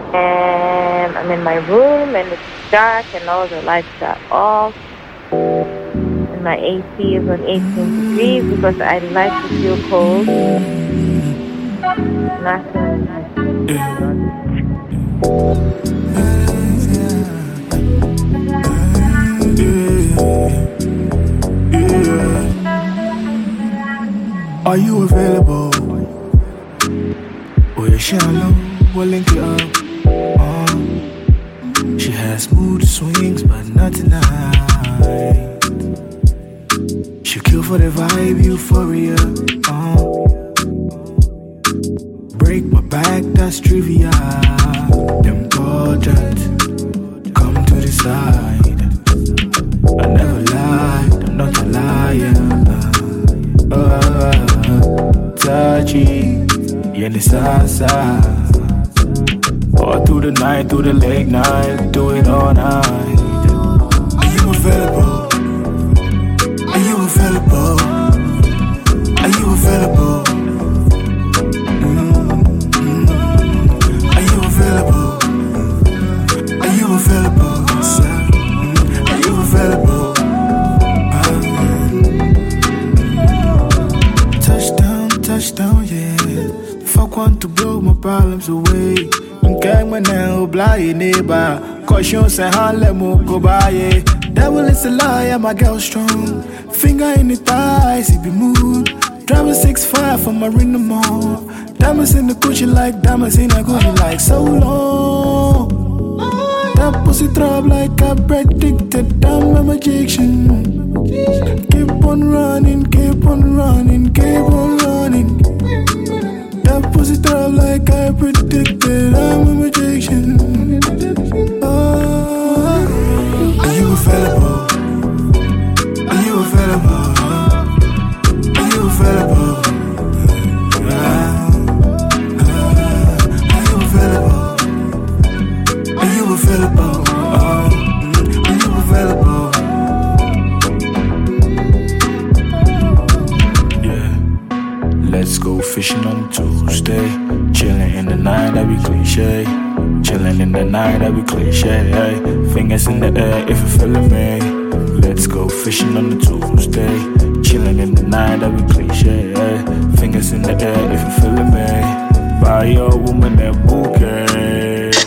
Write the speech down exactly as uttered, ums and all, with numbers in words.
And I'm in my room and it's dark and all the lights are off. And my A C is on eighteen degrees because I like to feel cold. Nothing. Are you available? Oh, yeah, shallow, we'll link it up. Uh, she has smooth swings, but not tonight. She kill for the vibe, euphoria. Uh, break my back, that's trivia. Them gorgeous, come to the side. I never lied, I'm not a liar. Uh, uh, touchy, yeah, the salsa. All through the night, through the late night, do it all night. Are you available? Are you available? Are you available? Mm-hmm. Are you available? Are you available? Are you available? Touchdown, yeah. Fuck want to blow my problems away. Gang my now, blind neighbor. Caution say let me go by it. Devil is a liar, my girl strong. Finger in the thighs, it be mood. Driving six five from Marina Mall. Diamonds in the Gucci like diamonds in a Gucci like so long. That pussy throb like I predicted. I'm a magician. Keep on running, keep on running, keep on running. That pussy throb like I predicted. I'm a magician. Oh, are you available? Are you available? Are you available? Uh, uh, are you available? Are you available? Uh, are you available? Let's go fishing on Tuesday. Chilling in the night, that be cliche. Chilling in the night, that be cliche. Hey. Fingers in the air if you're feeling me. Let's go fishing on the Tuesday. Chilling in the night, that be cliche. Hey. Fingers in the air if you're feeling me. Buy your woman that bouquet.